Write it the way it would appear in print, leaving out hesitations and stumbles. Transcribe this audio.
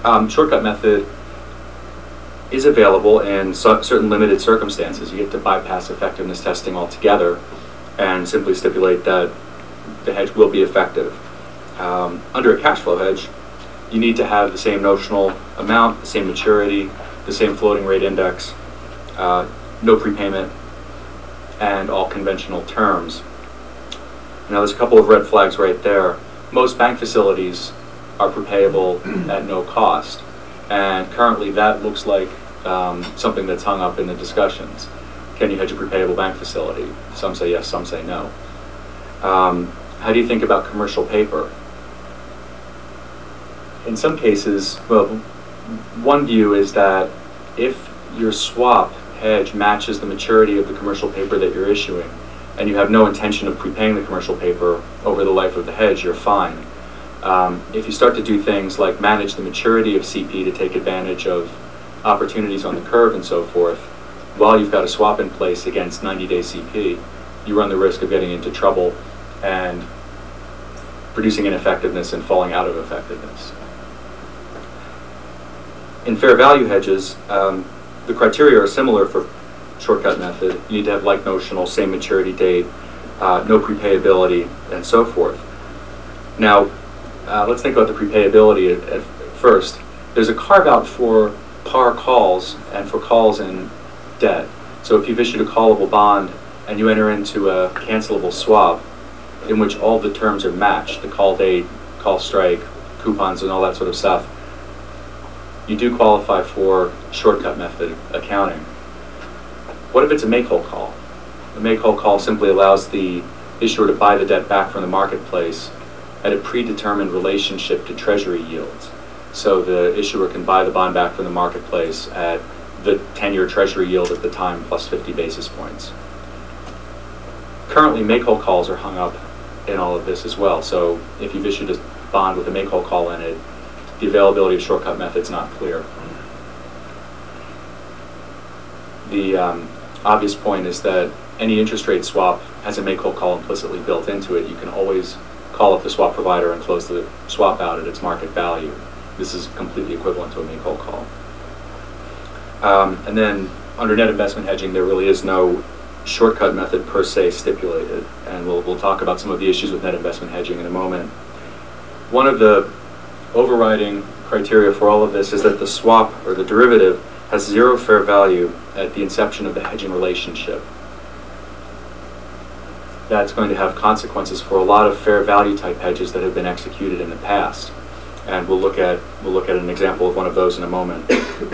Shortcut method is available in certain limited circumstances. You get to bypass effectiveness testing altogether and simply stipulate that the hedge will be effective. Under a cash flow hedge, you need to have the same notional amount, the same maturity, the same floating rate index, no prepayment, and all conventional terms. Now there's a couple of red flags right there. Most bank facilities are prepayable at no cost, and currently that looks like something that's hung up in the discussions. Can you hedge a prepayable bank facility? Some say yes, some say no. How do you think about commercial paper? In some cases, well, one view is that if your swap hedge matches the maturity of the commercial paper that you're issuing, and you have no intention of prepaying the commercial paper over the life of the hedge, you're fine. If you start to do things like manage the maturity of CP to take advantage of opportunities on the curve and so forth, while you've got a swap in place against 90-day CP, you run the risk of getting into trouble and producing ineffectiveness and falling out of effectiveness. In fair value hedges, the criteria are similar for shortcut method. You need to have like notional, same maturity date, no prepayability, and so forth. Now, let's think about the prepayability at first. There's a carve-out for par calls and for calls in debt. So if you've issued a callable bond and you enter into a cancelable swap in which all the terms are matched, the call date, call strike, coupons, and all that sort of stuff, you do qualify for shortcut method accounting. What if it's a make-whole call? A make-whole call simply allows the issuer to buy the debt back from the marketplace at a predetermined relationship to treasury yields. So the issuer can buy the bond back from the marketplace at the 10-year treasury yield at the time plus 50 basis points. Currently, make-whole calls are hung up in all of this as well. So if you've issued a bond with a make-whole call in it, the availability of shortcut method's not clear. The obvious point is that any interest rate swap has a make-whole call implicitly built into it. You can always call up the swap provider and close the swap out at its market value. This is completely equivalent to a make-whole call. And then under net investment hedging, there really is no shortcut method per se stipulated, and we'll talk about some of the issues with net investment hedging in a moment. One of the overriding criteria for all of this is that the swap or the derivative has zero fair value at the inception of the hedging relationship. That's going to have consequences for a lot of fair value type hedges that have been executed in the past, and we'll look at an example of one of those in a moment.